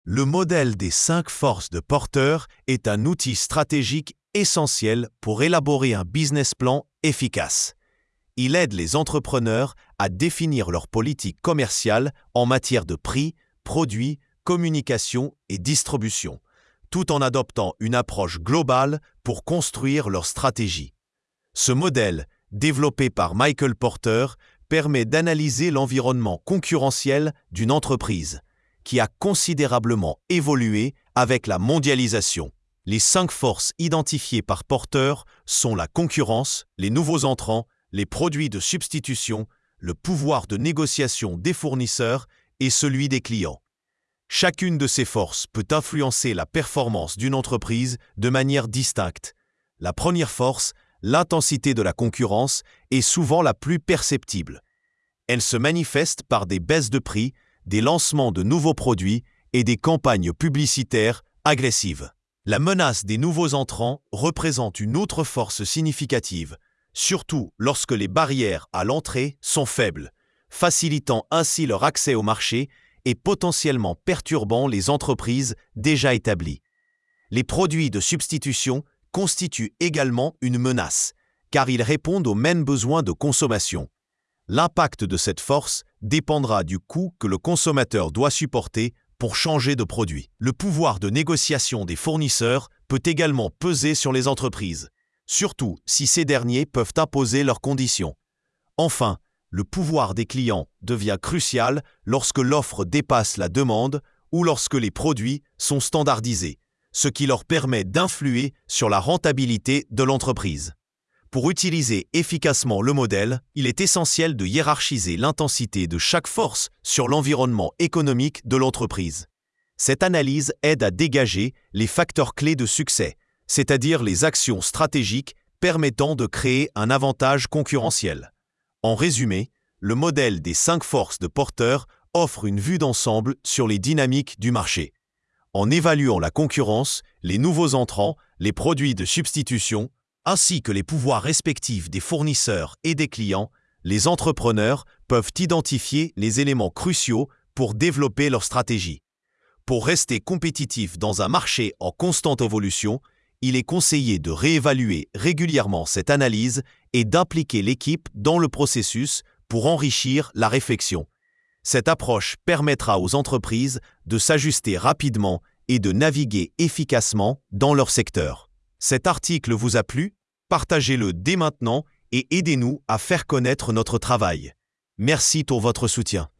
Le modèle des 5 forces de Porter est un outil stratégique essentiel pour élaborer un business plan efficace. Il aide les entrepreneurs à définir leur politique commerciale en matière de prix, produits, communication et distribution, tout en adoptant une approche globale pour construire leur stratégie. Ce modèle, développé par Michael Porter, permet d'analyser l'environnement concurrentiel d'une entreprise, qui a considérablement évolué avec la mondialisation. Les 5 forces identifiées par Porter sont la concurrence, les nouveaux entrants, les produits de substitution, le pouvoir de négociation des fournisseurs et celui des clients. Chacune de ces forces peut influencer la performance d'une entreprise de manière distincte. La première force, l'intensité de la concurrence, est souvent la plus perceptible. Elle se manifeste par des baisses de prix, des lancements de nouveaux produits et des campagnes publicitaires agressives. La menace des nouveaux entrants représente une autre force significative, surtout lorsque les barrières à l'entrée sont faibles, facilitant ainsi leur accès au marché et potentiellement perturbant les entreprises déjà établies. Les produits de substitution constituent également une menace, car ils répondent aux mêmes besoins de consommation. L'impact de cette force dépendra du coût que le consommateur doit supporter pour changer de produit. Le pouvoir de négociation des fournisseurs peut également peser sur les entreprises, surtout si ces derniers peuvent imposer leurs conditions. Enfin, le pouvoir des clients devient crucial lorsque l'offre dépasse la demande ou lorsque les produits sont standardisés, ce qui leur permet d'influer sur la rentabilité de l'entreprise. Pour utiliser efficacement le modèle, il est essentiel de hiérarchiser l'intensité de chaque force sur l'environnement économique de l'entreprise. Cette analyse aide à dégager les facteurs clés de succès, c'est-à-dire les actions stratégiques permettant de créer un avantage concurrentiel. En résumé, le modèle des 5 forces de Porter offre une vue d'ensemble sur les dynamiques du marché. En évaluant la concurrence, les nouveaux entrants, les produits de substitution, ainsi que les pouvoirs respectifs des fournisseurs et des clients, les entrepreneurs peuvent identifier les éléments cruciaux pour développer leur stratégie. Pour rester compétitif dans un marché en constante évolution, il est conseillé de réévaluer régulièrement cette analyse et d'impliquer l'équipe dans le processus pour enrichir la réflexion. Cette approche permettra aux entreprises de s'ajuster rapidement et de naviguer efficacement dans leur secteur. Cet article vous a plu? Partagez-le dès maintenant et aidez-nous à faire connaître notre travail. Merci pour votre soutien.